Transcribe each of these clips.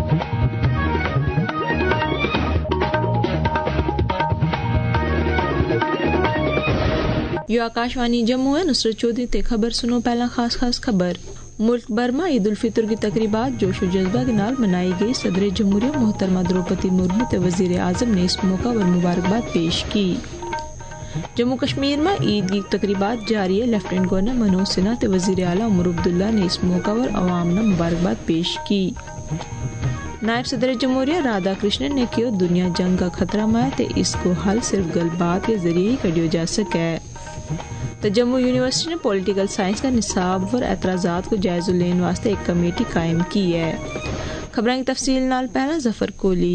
You Akashvani Jammu ہے، نصرت چودھری تے خبر سنو پہلا خاص خبر۔ ملک بھر میں عید الفطر کی تقریبات جوش و جذبہ کے نال منائی گئی۔ صدر جمہوریہ محترمہ دروپدی مرمو تے وزیر اعظم نے اس موقع پر مبارکباد پیش کی۔ جموں کشمیر میں عید کی تقریبات جاری ہے۔ لیفٹیننٹ گورنر منوج سنہا تے وزیر اعلیٰ عمر عبداللہ نے اس موقع پر عوام نے مبارکباد پیش کی۔ نائب صدر جمہوریہ رادھا کرشنن نے کہا دنیا جنگ کا خطرہ میں ہے تے اس کو حل صرف گل بات کے ذریعے ہی کڈیا جا سکے۔ تو جموں یونیورسٹی نے پولیٹیکل سائنس کا نصاب پر اعتراضات کو جائزہ لینے واسطے ایک کمیٹی قائم کی ہے۔ خبریں کی تفصیل نال پہلا ظفر کولی۔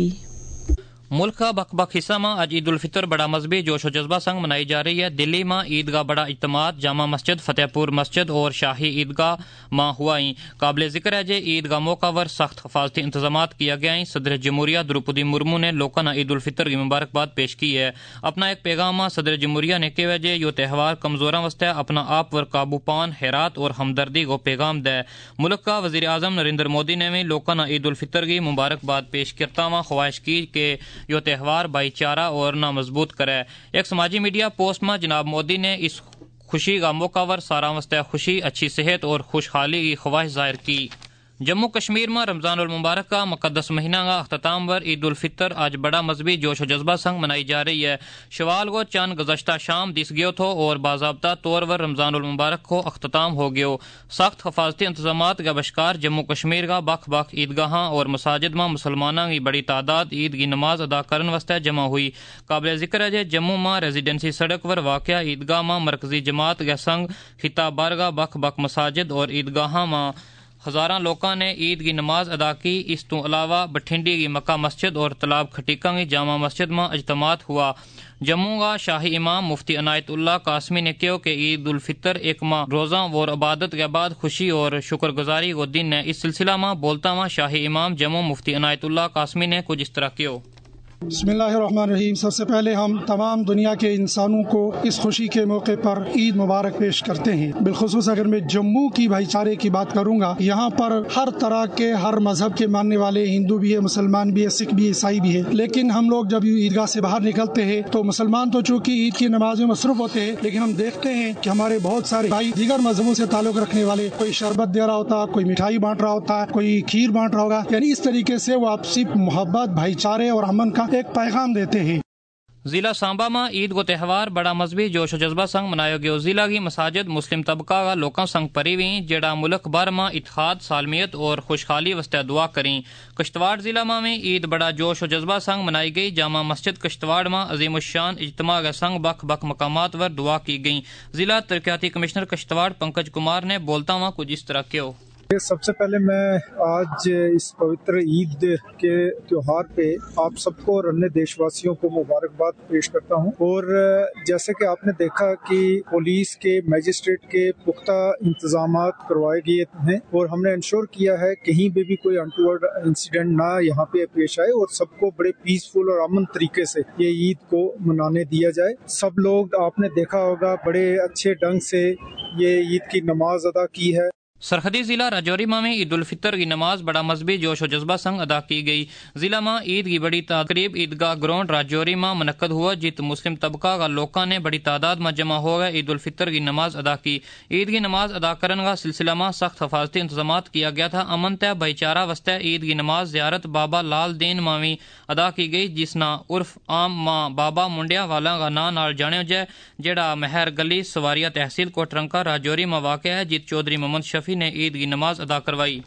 ملک کا بک بک حصہ میں اج عید الفطر بڑا مذہبی جوش و جذبہ سنگ منائی جا رہی ہے۔ دلی میں عید گاہ بڑا اجتماعات جامع مسجد، فتح پور مسجد اور شاہی عیدگاہ میں ہوا۔ قابل ذکر ہے کہ عید گاہ موقع پر سخت حفاظتی انتظامات کیا گیا۔ صدر جمہوریہ دروپدی مرمو نے لوگوں نے عید الفطر کی مبارکباد پیش کی ہے۔ اپنا ایک پیغام میں صدر جمہوریہ نے کہا کہ یہ تہوار کمزوراں واسطے اپنا آپ پر قابو پان، خیرات اور ہمدردی کو پیغام دے۔ ملک کا وزیر اعظم نریندر مودی نے بھی لوگوں نے عید الفطر کی مبارکباد پیش کرتا ہوا خواہش کی کہ یہ تہوار بھائی چارہ اور نہ مضبوط کرے۔ ایک سماجی میڈیا پوسٹ میں جناب مودی نے اس خوشی کا موقع پر سارا واسطے خوشی، اچھی صحت اور خوشحالی کی خواہش ظاہر کی۔ جموں کشمیر میں رمضان المبارک کا مقدس مہینہ کا اختتام پر عید الفطر آج بڑا مذہبی جوش و جذبہ سنگ منائی جا رہی ہے۔ شوال کو چند گزشتہ شام دس گیو تھو اور باضابطہ طور پر رمضان المبارک کو اختتام ہو گیو۔ سخت حفاظتی انتظامات کا بشکار جموں کشمیر کا بخ بخ عیدگاہاں اور مساجد میں مسلمانوں کی بڑی تعداد عید کی نماز ادا کرنے واسطے جمع ہوئی۔ قابل ذکر ہے کہ جموں میں ریزیڈنسی سڑک پر واقع عیدگاہ میں مرکزی جماعت کے سنگ خطہ بارگاہ بخ بخ مساجد اور عیدگاہاں میں ہزاراں لوگوں نے عید کی نماز ادا کی۔ اس تو علاوہ بٹھنڈی کی مکہ مسجد اور تلاب کھٹیکا کی جامع مسجد میں اجتماعات ہوا۔ جموں کا شاہی امام مفتی عنایت اللہ قاسمی نے کہا کہ عید الفطر ایک ماہ روزہ اور عبادت کے بعد خوشی اور شکر گزاری کو دن ہے۔ اس سلسلہ میں بولتا ہوا شاہی امام جموں مفتی عنایت اللہ قاسمی نے کچھ اس طرح کیا۔ بسم اللہ الرحمن الرحیم۔ سب سے پہلے ہم تمام دنیا کے انسانوں کو اس خوشی کے موقع پر عید مبارک پیش کرتے ہیں۔ بالخصوص اگر میں جموں کی بھائی چارے کی بات کروں گا، یہاں پر ہر طرح کے ہر مذہب کے ماننے والے، ہندو بھی ہے، مسلمان بھی ہے، سکھ بھی ہے، عیسائی بھی ہے، لیکن ہم لوگ جب عیدگاہ سے باہر نکلتے ہیں تو مسلمان تو چونکہ عید کی نماز میں مصروف ہوتے ہیں، لیکن ہم دیکھتے ہیں کہ ہمارے بہت سارے بھائی دیگر مذہبوں سے تعلق رکھنے والے، کوئی شربت دے رہا ہوتا ہے، کوئی مٹھائی بانٹ رہا ہوتا ہے، کوئی کھیر بانٹ رہا ہوگا، یعنی اس طریقے سے وہ آپسی محبت، بھائی چارے اور امن کا ایک پیغام دیتے ہیں۔ ضلع سانبا میں عید کو تہوار بڑا مذہبی جوش و جذبہ سنگ منایا گیا۔ ضلع کی مساجد مسلم طبقہ کا لوکاں سنگ پری ہوئی، جڑا ملک بھر میں اتحاد، سالمیت اور خوشحالی واسطے دعا کریں۔ کشتواڑ ضلع میں عید بڑا جوش و جذبہ سنگ منائی گئی۔ جامع مسجد کشتواڑ میں عظیم الشان اجتماع کے سنگ بخ بخ مقامات پر دعا کی گئی۔ ضلع ترقیاتی کمشنر کشتواڑ پنکج کمار نے بولتا ہوا کچھ اس طرح کیا۔ سب سے پہلے میں آج اس پوتر عید کے تہوار پہ آپ سب کو اور انیہ دیش واسیوں کو مبارکباد پیش کرتا ہوں۔ اور جیسے کہ آپ نے دیکھا کہ پولیس کے، میجسٹریٹ کے پختہ انتظامات کروائے گئے ہیں اور ہم نے انشور کیا ہے کہیں بھی کوئی انٹوورڈ انسیڈنٹ نہ یہاں پہ پیش آئے اور سب کو بڑے پیسفل اور امن طریقے سے یہ عید کو منانے دیا جائے۔ سب لوگ آپ نے دیکھا ہوگا بڑے اچھے ڈھنگ سے یہ عید کی نماز ادا کی ہے۔ سرحدی ضلع راجوری میں عید الفطر کی نماز بڑا مذہبی جوش و جذبہ سنگ ادا کی گئی۔ ضلع میں عید کی بڑی تقریب عیدگاہ گراؤنڈ راجوری میں منعقد ہوا، جت مسلم طبقہ کا لوگوں نے بڑی تعداد میں جمع ہو گئے عید الفطر کی نماز ادا کی۔ عید کی نماز ادا کرنے کا سلسلہ میں سخت حفاظتی انتظامات کیا گیا تھا۔ امن تے بھائی چارہ واسطے عید کی نماز زیارت بابا لال دین ماوی ادا کی گئی، جس نا عرف عام ماں بابا منڈیا والا کا نام نال جانے جائے، جڑا مہر گلی سواریا تحصیل کوٹرنکا راجوری میں واقع ہے، جت چودھری محمد شفیع نے عید کی نماز ادا کروائی۔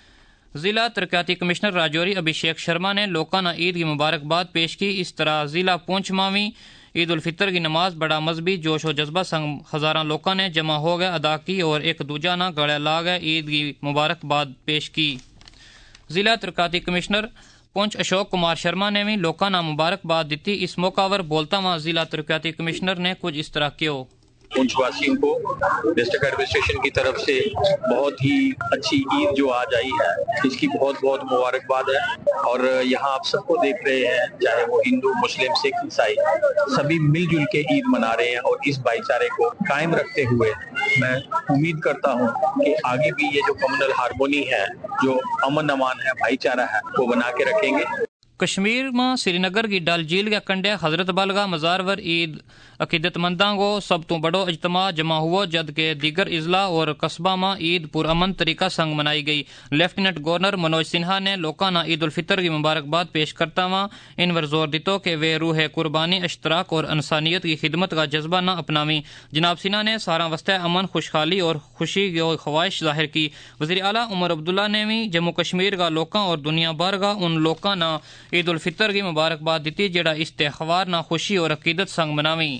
ضلع ترقیاتی کمشنر راجوری ابھیشیک شرما نے لوگوں نے عید کی مبارکباد پیش کی۔ اس طرح ضلع پونچھ میں عید الفطر کی نماز بڑا مذہبی جوش و جذبہ سنگ ہزاراں لوگوں نے جمع ہو گئے ادا کی اور ایک دوجہ نہ گلے لا گئے عید کی مبارکباد پیش کی۔ ضلع ترقیاتی کمشنر پونچھ اشوک کمار شرما نے بھی لوگوں نے مبارکباد دیتی۔ اس موقع پر بولتا ہوا ضلع ترقیاتی کمشنر نے کچھ اس طرح کیا۔ پونچھ واسیوں کو ڈسٹرکٹ ایڈمنسٹریشن کی طرف سے بہت ہی اچھی عید جو آج آئی ہے اس کی بہت بہت مبارکباد ہے. اور یہاں آپ سب کو دیکھ رہے ہیں, چاہے وہ ہندو, مسلم, سکھ, عیسائی, سبھی مل جل کے عید منا رہے ہیں. اور اس بھائی چارے کو قائم رکھتے ہوئے میں امید کرتا ہوں کہ آگے بھی یہ جو کمیونل ہارمونی ہے, جو امن امان ہے, بھائی چارہ ہے, وہ بنا کے رکھیں گے. کشمیر میں سری نگر کی ڈل جھیل کے کنڈے حضرت بلگاہ مزار ور عید عقیدت منداں کو سب تو بڑو اجتماع جمع ہوا, جد کے دیگر اضلاع اور قصبہ میں عید پرامن طریقہ سنگ منائی گئی. لیفٹیننٹ گورنر منوج سنہا نے لوگوں نے عید الفطر کی مبارکباد پیش کرتا ہوا ان پر زور دیتا کہ وہ روح قربانی, اشتراک اور انسانیت کی خدمت کا جذبہ نہ اپناویں. جناب سنہا نے سارا وسط امن, خوشحالی اور خوشی کی خواہش ظاہر کی. وزیر اعلیٰ عمر عبداللہ نے بھی جموں کشمیر کا لوگوں اور دنیا بھر کا ان لوگوں نے عید الفطر کی مبارکباد دیتی جڑا اس تہوار نہ خوشی اور عقیدت سنگ مناویں.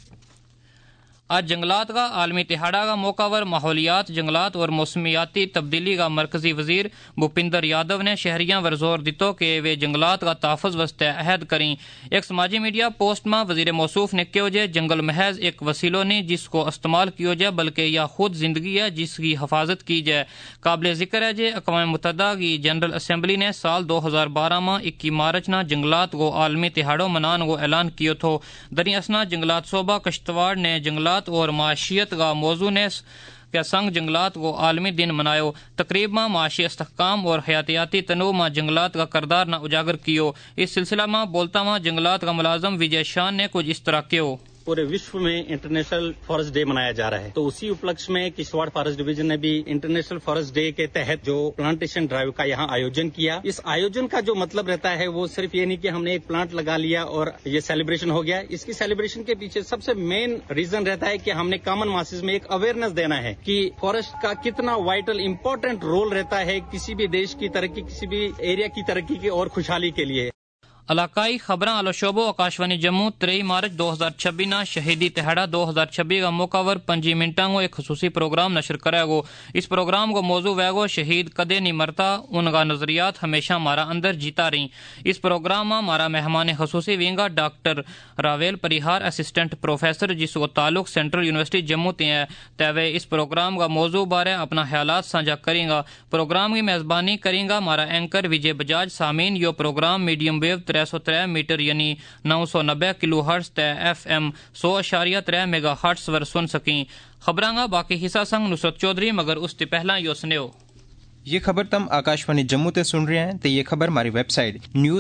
آج جنگلات کا عالمی تہاڑا کا موقع پر ماحولیات, جنگلات اور موسمیاتی تبدیلی کا مرکزی وزیر بھوپندر یادو نے شہریاں پر زور دیتا کہ وہ جنگلات کا تحفظ واسطے عہد کریں. ایک سماجی میڈیا پوسٹ میں وزیر موصوف نے کہا کہ جنگل محض ایک وسیلہ نہیں جس کو استعمال کیا جائے, بلکہ یہ خود زندگی ہے جس کی حفاظت کی جائے. قابل ذکر ہے کہ اقوام متحدہ کی جنرل اسمبلی نے سال 2012 میں 21 مارچ نہ جنگلات کو عالمی تہاڑوں منانے کو اعلان کیا تھا. دریں اثنا جنگلات صوبہ کشتواڑ نے جنگلات اور معاشیت کا موضوع نے کے سنگ جنگلات کو عالمی دن منایا. تقریب میں معاشی استحکام اور حیاتیاتی تنوع میں جنگلات کا کردار نہ اجاگر کیا. اس سلسلہ میں بولتا ہوا جنگلات کا ملازم وجے شان نے کچھ اس طرح کیا. پورے وشو میں انٹرنیشنل فارسٹ ڈے منایا جا رہا ہے, تو اسی اپلکش میں کشتواڑ فارسٹ ڈویژن نے بھی انٹرنیشنل فارسٹ ڈے کے تحت جو پلانٹیشن ڈرائیو کا یہاں آیوجن کیا. اس آیوجن کا جو مطلب رہتا ہے وہ صرف یہ نہیں کہ ہم نے ایک پلانٹ لگا لیا اور یہ سیلیبریشن ہو گیا. اس کی سیلیبریشن کے پیچھے سب سے مین ریزن رہتا ہے کہ ہم نے کامن ماسز میں ایک اویئرنیس دینا ہے کہ فارسٹ کا کتنا وائٹل امپورٹنٹ رول رہتا ہے کسی بھی دیش کی ترقی, کسی بھی ایریا کی ترقی کی اور خوشحالی کے لیے. علاقائی خبراں آلو شعبہ آکاشوانی جموں 23 مارچ 2026 نہ شہیدی تہاڑا 2026 کا موقع پر 5 منٹوں کو ایک خصوصی پروگرام نشر کرے گو. اس پروگرام کو موضوع ہے گو شہید کدے نہیں مرتا, ان کا نظریات ہمیشہ ہمارا اندر جیتا رہی. اس پروگرام میں ہمارا مہمان خصوصی وینگا doctor Ravail Parihar assistant professor جس کو تعلق سینٹرل یونیورسٹی جموں تے ہے. تیوے اس پروگرام کا موضوع بارے اپنا خیالات ساجھا کریں گا. پروگرام کی میزبانی کریں گا ہمارا اینکر وجے بجاج. سامعین یہ پروگرام میڈیم ویو 303 میٹر یعنی 990 کلو ہرٹز تے FM 100.3 میگا ہرٹز ور سن سکیں. خبراں کا باقی حصہ سنگ نصرت چودھری, مگر اس سے پہلا یہ سنو. یہ خبر تم آکاشوانی جموں تے سن رہے ہیں تو یہ خبر ہماری ویب سائٹ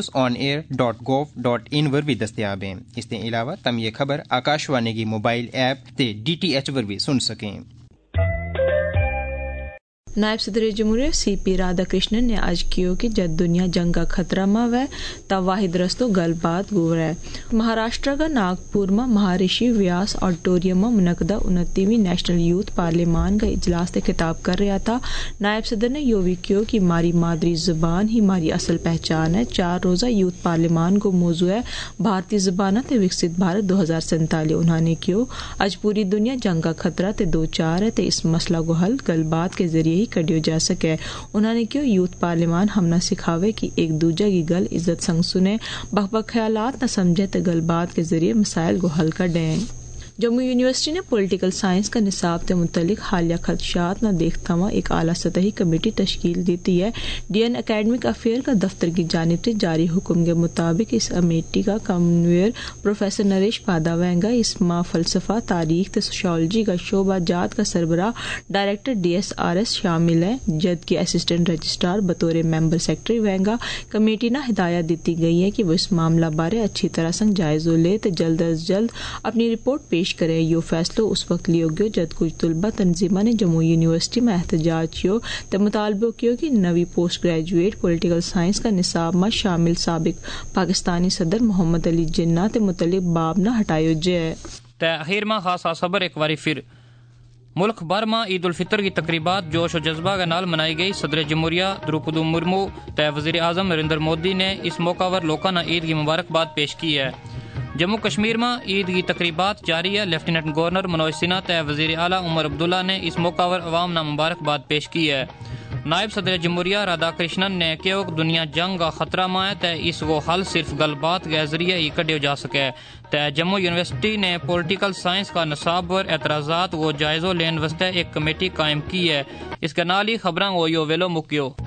news.on-air.gov.in پر بھی دستیاب ہے. اس کے علاوہ تم یہ خبر آکاشوانی کی موبائل ایپ تے DTH پر بھی سن سکیں. نائب صدر جمہوریہ CP رادھا کرشنن نے آج کیو کہ جد دنیا جنگ کا خطرہ ماں و تا واحد رستو گل بات گور ہے. مہاراشٹر کا ناگپور میں مہارشی ویاس آڈیٹوریم میں منعقدہ 29ویں نیشنل یوتھ پارلیمان کا اجلاس سے خطاب کر رہا تھا. نائب صدر نے یہ بھی کیو کہ ہماری مادری زبان ہی ہماری اصل پہچان ہے. 4 روزہ یوتھ پارلیمان کو موضوع ہے بھارتی زبانہ تے وکست بھارت 2047. انہوں نے کیو آج پوری دنیا جنگ کا خطرہ تے 2-4 ہے تے اس مسئلہ کو حل گل بات کے ذریعے کڈیو جا سکے. انہوں نے کیوں یوتھ پارلیمان ہم نہ سکھاوے کہ ایک دوجہ کی گل عزت سنگ سنے, بخ خیالات نہ سمجھے تو گل بات کے ذریعے مسائل کو حل کر دیں. جموں یونیورسٹی نے پولیٹیکل سائنس کا نصاب سے متعلق حالیہ خدشات نہ دیکھتا ہوا ایک اعلیٰ سطحی کمیٹی تشکیل دیتی ہے. DN اکیڈمک افیئر کا دفتر کی جانب سے جاری حکم کے مطابق اس کمیٹی کا کنوینر پروفیسر نریش پاداوینگا, اس ماہ فلسفہ, تاریخ تے سوشیالوجی کا شعبہ جات کا سربراہ ڈائریکٹر DSRS شامل ہے, جبکہ اسسٹنٹ رجسٹرار بطور ممبر سیکرٹری وینگا. کمیٹی نہ ہدایت دیتی گئی ہے کہ وہ اس معاملہ بارے اچھی طرح سنگ جائزہ لے تو جلد از جلد اپنی رپورٹ پیش کرے. یہ فیصلہ اس وقت لیو گیا جب کچھ طلبہ تنظیمہ نے جموں یونیورسٹی میں احتجاج کیو تے مطالبہ کیو کہ نوی پوسٹ گریجویٹ پولیٹیکل سائنس کا نصاب میں شامل سابق پاکستانی صدر محمد علی جناح تے متعلق باب نہ ہٹائیو جائے. تاخیر میں خاص خبر ایک بار پھر. ملک بھر میں عید الفطر کی تقریبات جوش و جذبہ کے نال منائی گئی. صدر جمہوریہ دروپدی مرمو تے وزیر اعظم نریندر مودی نے اس موقع پر لوگوں نے عید کی مبارکباد پیش کی ہے. جموں کشمیر میں عید کی تقریبات جاری ہے. لیفٹیننٹ گورنر منوج سنہا تے وزیر اعلیٰ عمر عبداللہ نے اس موقع پر عوام نے مبارکباد پیش کی ہے. نائب صدر جمہوریہ رادھا کرشنن نے کہ دنیا جنگ کا خطرہ ماں ہے تے اس کو حل صرف گل بات کے ذریعے ہی کڈیا جا سکے تے جموں یونیورسٹی نے پولیٹیکل سائنس کا نصاب پر اعتراضات کو جائزہ لین واسطے ایک کمیٹی قائم کی ہے. اس کے نال ہی خبراں وہ یو ویلو مکیو.